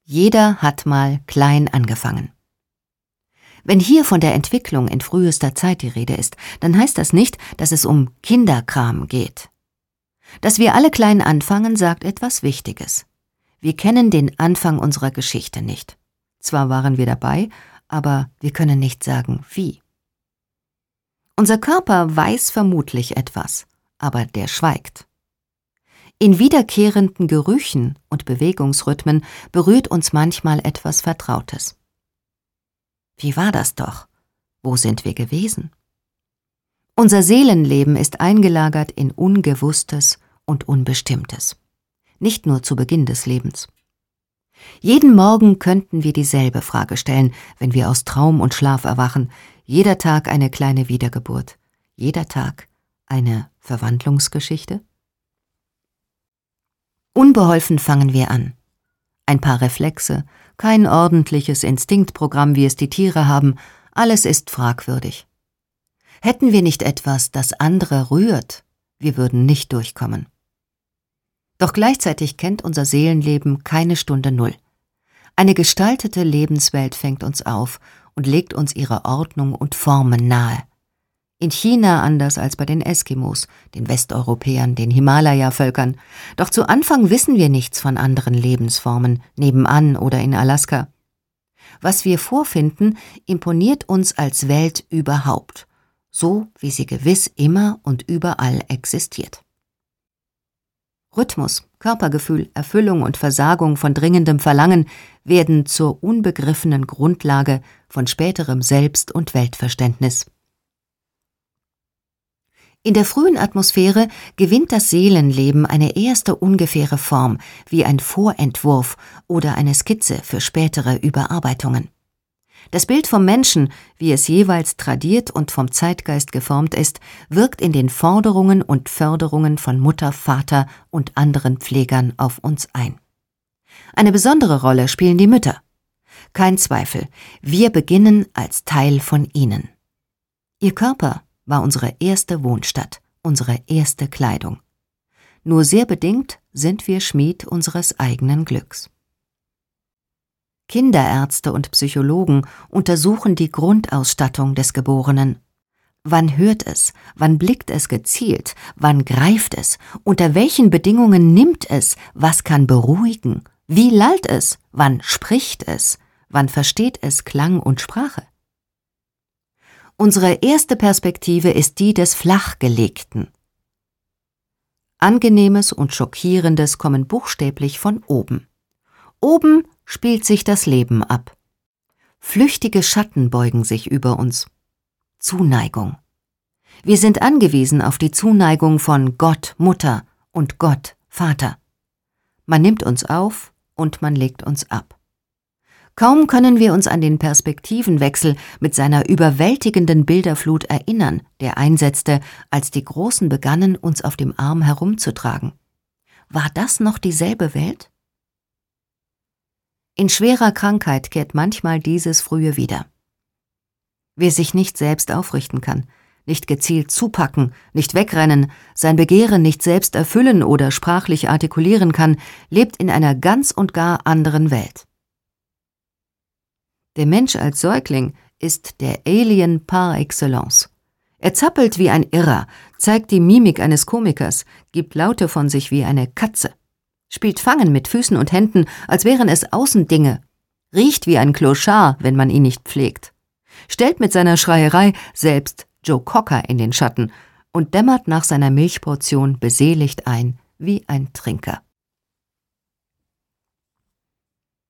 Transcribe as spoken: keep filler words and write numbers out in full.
Jeder hat mal klein angefangen. Wenn hier von der Entwicklung in frühester Zeit die Rede ist, dann heißt das nicht, dass es um Kinderkram geht. Dass wir alle klein anfangen, sagt etwas Wichtiges. Wir kennen den Anfang unserer Geschichte nicht. Zwar waren wir dabei, aber wir können nicht sagen, wie. Unser Körper weiß vermutlich etwas, aber der schweigt. In wiederkehrenden Gerüchen und Bewegungsrhythmen berührt uns manchmal etwas Vertrautes. Wie war das doch? Wo sind wir gewesen? Unser Seelenleben ist eingelagert in Ungewusstes und Unbestimmtes. Nicht nur zu Beginn des Lebens. Jeden Morgen könnten wir dieselbe Frage stellen, wenn wir aus Traum und Schlaf erwachen. Jeder Tag eine kleine Wiedergeburt. Jeder Tag eine Verwandlungsgeschichte? Unbeholfen fangen wir an. Ein paar Reflexe, kein ordentliches Instinktprogramm, wie es die Tiere haben, alles ist fragwürdig. Hätten wir nicht etwas, das andere rührt, wir würden nicht durchkommen. Doch gleichzeitig kennt unser Seelenleben keine Stunde Null. Eine gestaltete Lebenswelt fängt uns auf und legt uns ihre Ordnung und Formen nahe. In China anders als bei den Eskimos, den Westeuropäern, den Himalaya-Völkern. Doch zu Anfang wissen wir nichts von anderen Lebensformen, nebenan oder in Alaska. Was wir vorfinden, imponiert uns als Welt überhaupt, so wie sie gewiss immer und überall existiert. Rhythmus, Körpergefühl, Erfüllung und Versagung von dringendem Verlangen werden zur unbegriffenen Grundlage von späterem Selbst- und Weltverständnis. In der frühen Atmosphäre gewinnt das Seelenleben eine erste ungefähre Form, wie ein Vorentwurf oder eine Skizze für spätere Überarbeitungen. Das Bild vom Menschen, wie es jeweils tradiert und vom Zeitgeist geformt ist, wirkt in den Forderungen und Förderungen von Mutter, Vater und anderen Pflegern auf uns ein. Eine besondere Rolle spielen die Mütter. Kein Zweifel, wir beginnen als Teil von ihnen. Ihr Körper war unsere erste Wohnstatt, unsere erste Kleidung. Nur sehr bedingt sind wir Schmied unseres eigenen Glücks. Kinderärzte und Psychologen untersuchen die Grundausstattung des Geborenen. Wann hört es, wann blickt es gezielt, wann greift es, unter welchen Bedingungen nimmt es, was kann beruhigen, wie lallt es, wann spricht es, wann versteht es Klang und Sprache. Unsere erste Perspektive ist die des Flachgelegten. Angenehmes und Schockierendes kommen buchstäblich von oben. Oben spielt sich das Leben ab. Flüchtige Schatten beugen sich über uns. Zuneigung. Wir sind angewiesen auf die Zuneigung von Gott Mutter und Gott Vater. Man nimmt uns auf und man legt uns ab. Kaum können wir uns an den Perspektivenwechsel mit seiner überwältigenden Bilderflut erinnern, der einsetzte, als die Großen begannen, uns auf dem Arm herumzutragen. War das noch dieselbe Welt? In schwerer Krankheit kehrt manchmal dieses Frühe wieder. Wer sich nicht selbst aufrichten kann, nicht gezielt zupacken, nicht wegrennen, sein Begehren nicht selbst erfüllen oder sprachlich artikulieren kann, lebt in einer ganz und gar anderen Welt. Der Mensch als Säugling ist der Alien par excellence. Er zappelt wie ein Irrer, zeigt die Mimik eines Komikers, gibt Laute von sich wie eine Katze, spielt Fangen mit Füßen und Händen, als wären es Außendinge, riecht wie ein Clochard, wenn man ihn nicht pflegt, stellt mit seiner Schreierei selbst Joe Cocker in den Schatten und dämmert nach seiner Milchportion beseligt ein wie ein Trinker.